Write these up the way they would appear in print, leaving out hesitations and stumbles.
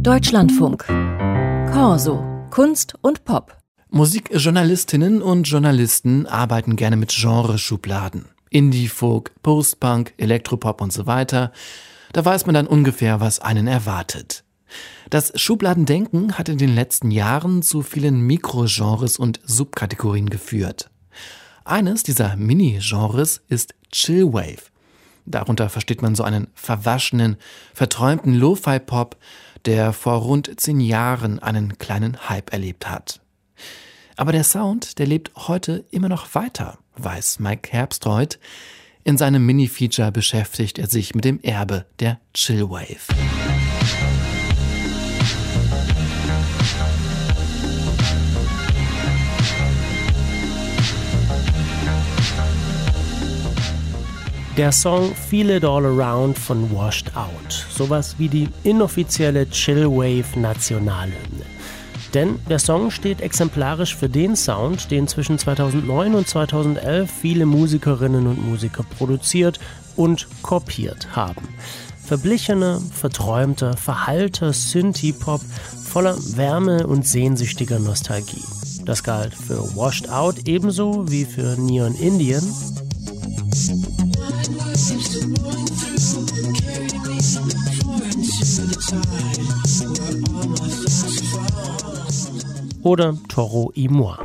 Deutschlandfunk. Corso. Kunst und Pop. Musikjournalistinnen und Journalisten arbeiten gerne mit Genreschubladen. Indie, Folk, Post-Punk, Elektropop und so weiter. Da weiß man dann ungefähr, was einen erwartet. Das Schubladendenken hat in den letzten Jahren zu vielen Mikrogenres und Subkategorien geführt. Eines dieser Mini-Genres ist Chillwave. Darunter versteht man so einen verwaschenen, verträumten Lo-Fi-Pop, der vor rund 10 Jahren einen kleinen Hype erlebt hat. Aber der Sound, der lebt heute immer noch weiter, weiß Mike Herbstreuth. In seinem Mini-Feature beschäftigt er sich mit dem Erbe der Chillwave. Der Song Feel It All Around von Washed Out. Sowas wie die inoffizielle Chillwave-Nationalhymne. Denn der Song steht exemplarisch für den Sound, den zwischen 2009 und 2011 viele Musikerinnen und Musiker produziert und kopiert haben. Verblichener, verträumter, verhallter Synthie-Pop voller Wärme und sehnsüchtiger Nostalgie. Das galt für Washed Out ebenso wie für Neon Indian oder Toro y Moi.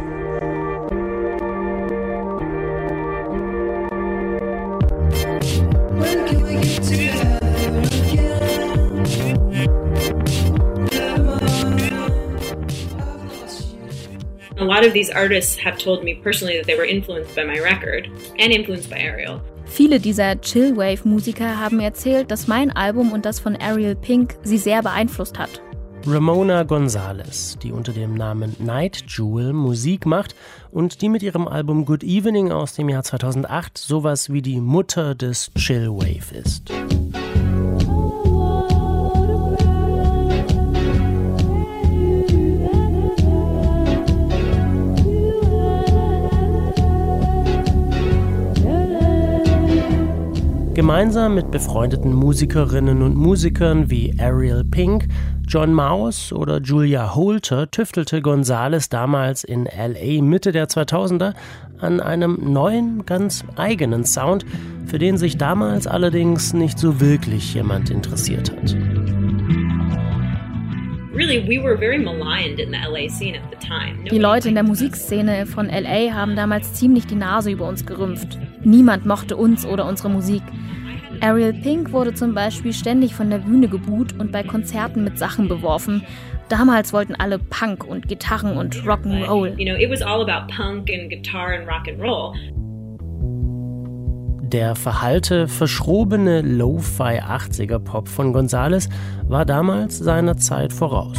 A lot of these artists have told me personally that they were influenced by my record and influenced by Ariel. Viele dieser Chillwave-Musiker haben erzählt, dass mein Album und das von Ariel Pink sie sehr beeinflusst hat. Ramona Gonzalez, die unter dem Namen Night Jewel Musik macht und die mit ihrem Album Good Evening aus dem Jahr 2008 sowas wie die Mutter des Chillwave ist. Gemeinsam mit befreundeten Musikerinnen und Musikern wie Ariel Pink, John Maus oder Julia Holter tüftelte Gonzalez damals in L.A. Mitte der 2000er an einem neuen, ganz eigenen Sound, für den sich damals allerdings nicht so wirklich jemand interessiert hat. Die Leute in der Musikszene von L.A. haben damals ziemlich die Nase über uns gerümpft. Niemand mochte uns oder unsere Musik. Ariel Pink wurde zum Beispiel ständig von der Bühne gebuht und bei Konzerten mit Sachen beworfen. Damals wollten alle Punk und Gitarren und Rock'n'Roll. It was all about punk and guitar and rock and roll. Der verhallte, verschrobene Lo-Fi-80er-Pop von Gonzalez war damals seiner Zeit voraus.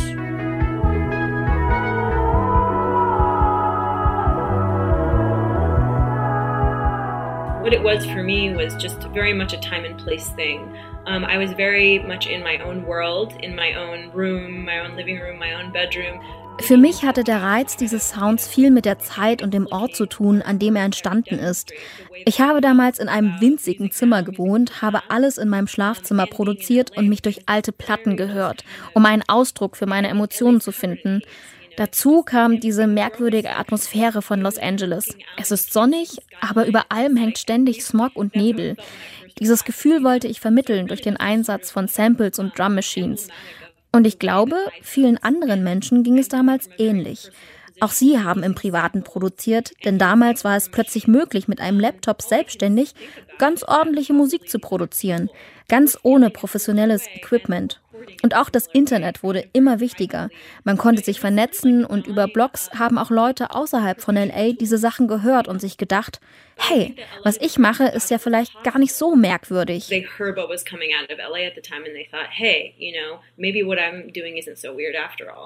What it was for me was just very much a time and place thing. I was very much in my own world, in my own room, my own living room, my own bedroom. Für mich hatte der Reiz dieses Sounds viel mit der Zeit und dem Ort zu tun, an dem er entstanden ist. Ich habe damals in einem winzigen Zimmer gewohnt, habe alles in meinem Schlafzimmer produziert und mich durch alte Platten gehört, um einen Ausdruck für meine Emotionen zu finden. Dazu kam diese merkwürdige Atmosphäre von Los Angeles. Es ist sonnig, aber über allem hängt ständig Smog und Nebel. Dieses Gefühl wollte ich vermitteln durch den Einsatz von Samples und Drum Machines. Und ich glaube, vielen anderen Menschen ging es damals ähnlich. Auch sie haben im Privaten produziert, denn damals war es plötzlich möglich, mit einem Laptop selbstständig ganz ordentliche Musik zu produzieren, ganz ohne professionelles Equipment. Und auch das Internet wurde immer wichtiger. Man konnte sich vernetzen und über Blogs haben auch Leute außerhalb von L.A. diese Sachen gehört und sich gedacht, hey, was ich mache, ist ja vielleicht gar nicht so merkwürdig. They heard what was coming out of LA at the time and they thought, hey, maybe what I'm doing isn't so weird after all.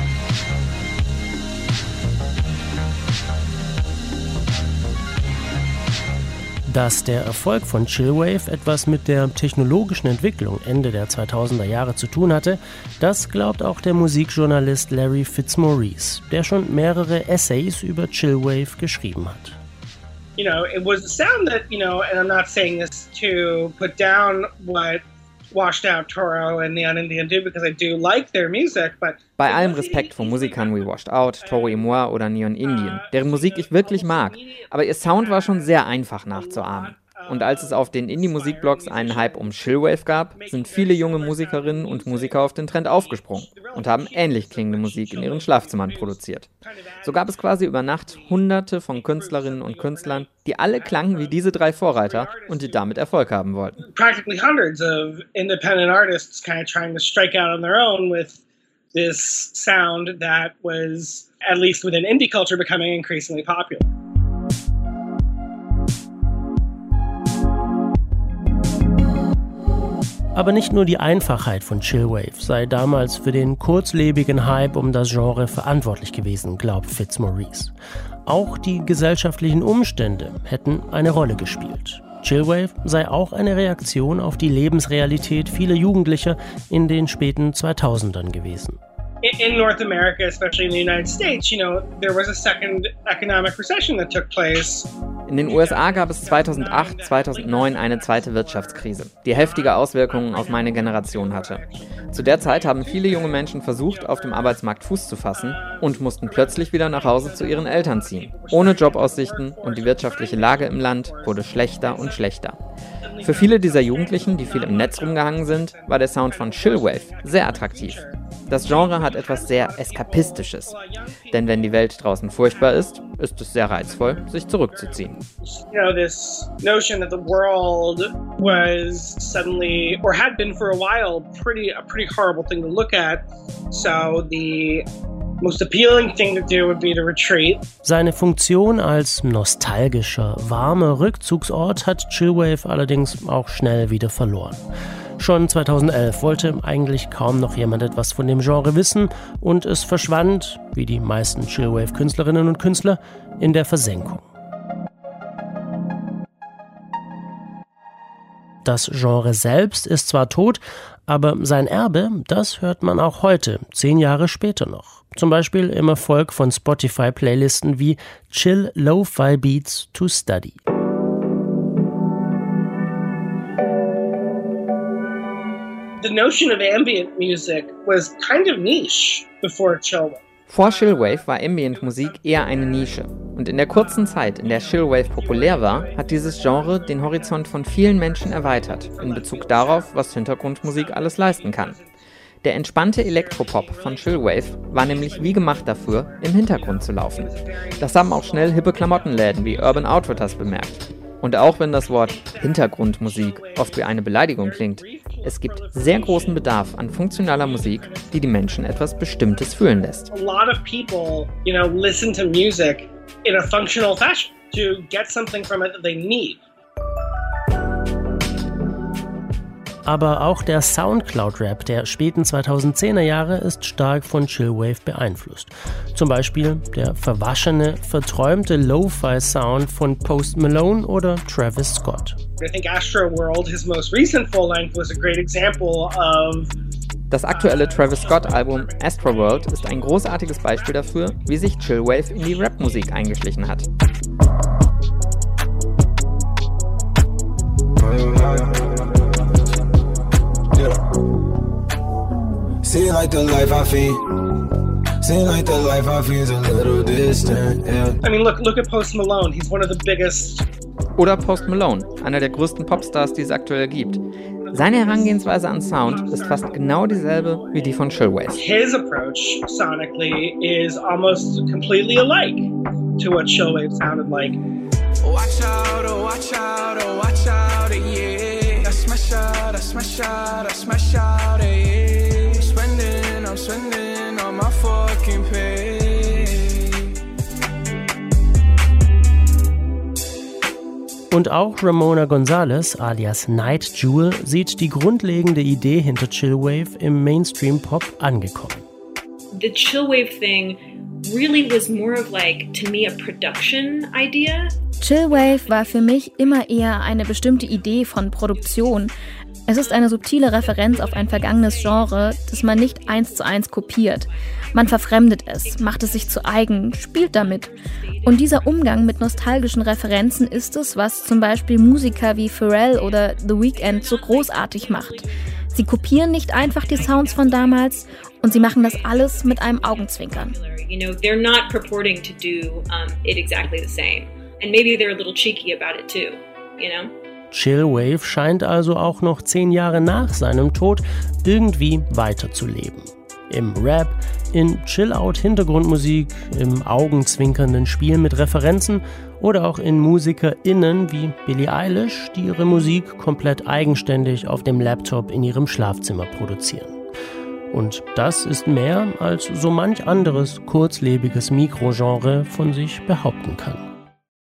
Dass der Erfolg von Chillwave etwas mit der technologischen Entwicklung Ende der 2000er Jahre zu tun hatte, das glaubt auch der Musikjournalist Larry Fitzmaurice, der schon mehrere Essays über Chillwave geschrieben hat. It was a sound that, and I'm not saying this to put down what Bei allem Respekt vor Musikern wie Washed Out, Toro y Moi oder Neon Indian, deren Musik ich wirklich mag, aber ihr Sound war schon sehr einfach nachzuahmen. Und als es auf den Indie-Musikblogs einen Hype um Chillwave gab, sind viele junge Musikerinnen und Musiker auf den Trend aufgesprungen und haben ähnlich klingende Musik in ihren Schlafzimmern produziert. So gab es quasi über Nacht Hunderte von Künstlerinnen und Künstlern, die alle klangen wie diese 3 Vorreiter und die damit Erfolg haben wollten. Practically hundreds of independent artists kind of trying to strike out on their own with this sound that was, at least within indie culture, becoming increasingly popular. Aber nicht nur die Einfachheit von Chillwave sei damals für den kurzlebigen Hype um das Genre verantwortlich gewesen, glaubt Fitzmaurice. Auch die gesellschaftlichen Umstände hätten eine Rolle gespielt. Chillwave sei auch eine Reaktion auf die Lebensrealität vieler Jugendlicher in den späten 2000ern gewesen. In North America, especially in the United States, there was a second economic recession that took place. In den USA gab es 2008, 2009 eine zweite Wirtschaftskrise, die heftige Auswirkungen auf meine Generation hatte. Zu der Zeit haben viele junge Menschen versucht, auf dem Arbeitsmarkt Fuß zu fassen und mussten plötzlich wieder nach Hause zu ihren Eltern ziehen, ohne Jobaussichten, und die wirtschaftliche Lage im Land wurde schlechter und schlechter. Für viele dieser Jugendlichen, die viel im Netz rumgehangen sind, war der Sound von Chillwave sehr attraktiv. Das Genre hat etwas sehr Eskapistisches. Denn wenn die Welt draußen furchtbar ist, ist es sehr reizvoll, sich zurückzuziehen. This notion that the world was suddenly, or had been for a while, a pretty horrible thing to look at. So the most appealing thing to do would be to retreat. Seine Funktion als nostalgischer, warmer Rückzugsort hat Chillwave allerdings auch schnell wieder verloren. Schon 2011 wollte eigentlich kaum noch jemand etwas von dem Genre wissen und es verschwand, wie die meisten Chillwave-Künstlerinnen und Künstler, in der Versenkung. Das Genre selbst ist zwar tot, aber sein Erbe, das hört man auch heute, 10 Jahre später noch. Zum Beispiel im Erfolg von Spotify-Playlisten wie Chill Lo-Fi Beats to Study. The notion of ambient music was kind of niche before Chillwave. Vor Chillwave war Ambient-Musik eher eine Nische. Und in der kurzen Zeit, in der Chillwave populär war, hat dieses Genre den Horizont von vielen Menschen erweitert, in Bezug darauf, was Hintergrundmusik alles leisten kann. Der entspannte Elektropop von Chillwave war nämlich wie gemacht dafür, im Hintergrund zu laufen. Das haben auch schnell hippe Klamottenläden wie Urban Outfitters bemerkt. Und auch wenn das Wort Hintergrundmusik oft wie eine Beleidigung klingt, es gibt sehr großen Bedarf an funktionaler Musik, die die Menschen etwas Bestimmtes fühlen lässt. A lot of people, listen to music in a functional fashion to get something from it that they need. Aber auch der Soundcloud-Rap der späten 2010er Jahre ist stark von Chillwave beeinflusst. Zum Beispiel der verwaschene, verträumte Lo-Fi-Sound von Post Malone oder Travis Scott. I think Astroworld, his most recent full-length, was a great example of. Das aktuelle Travis Scott-Album Astroworld ist ein großartiges Beispiel dafür, wie sich Chillwave in die Rap-Musik eingeschlichen hat. Seem like the life I feed. Seem like the life I feed is a little distant, yeah. I mean, look at Post Malone. He's one of the biggest. Oder Post Malone, einer der größten Popstars, die es aktuell gibt. Seine Herangehensweise an Sound ist fast genau dieselbe wie die von Chillwave. His approach sonically is almost completely alike to what Chillwave sounded like. Watch out, oh watch out, oh watch out, yeah. I smash out, I smash out, I smash out, yeah. I'm spending on my fucking pay. Und auch Ramona Gonzalez alias Night Jewel sieht die grundlegende Idee hinter Chillwave im Mainstream-Pop angekommen. The Chillwave thing really was more of to me, a production idea. Chillwave war für mich immer eher eine bestimmte Idee von Produktion. Es ist eine subtile Referenz auf ein vergangenes Genre, das man nicht 1:1 kopiert. Man verfremdet es, macht es sich zu eigen, spielt damit. Und dieser Umgang mit nostalgischen Referenzen ist es, was zum Beispiel Musiker wie Pharrell oder The Weeknd so großartig macht. Sie kopieren nicht einfach die Sounds von damals und sie machen das alles mit einem Augenzwinkern. They're not purporting to do it exactly the same. And maybe they're a little cheeky about it too, Chillwave scheint also auch noch 10 Jahre nach seinem Tod irgendwie weiterzuleben. Im Rap, in Chill-Out-Hintergrundmusik, im augenzwinkernden Spiel mit Referenzen oder auch in MusikerInnen wie Billie Eilish, die ihre Musik komplett eigenständig auf dem Laptop in ihrem Schlafzimmer produzieren. Und das ist mehr, als so manch anderes kurzlebiges Mikrogenre von sich behaupten kann.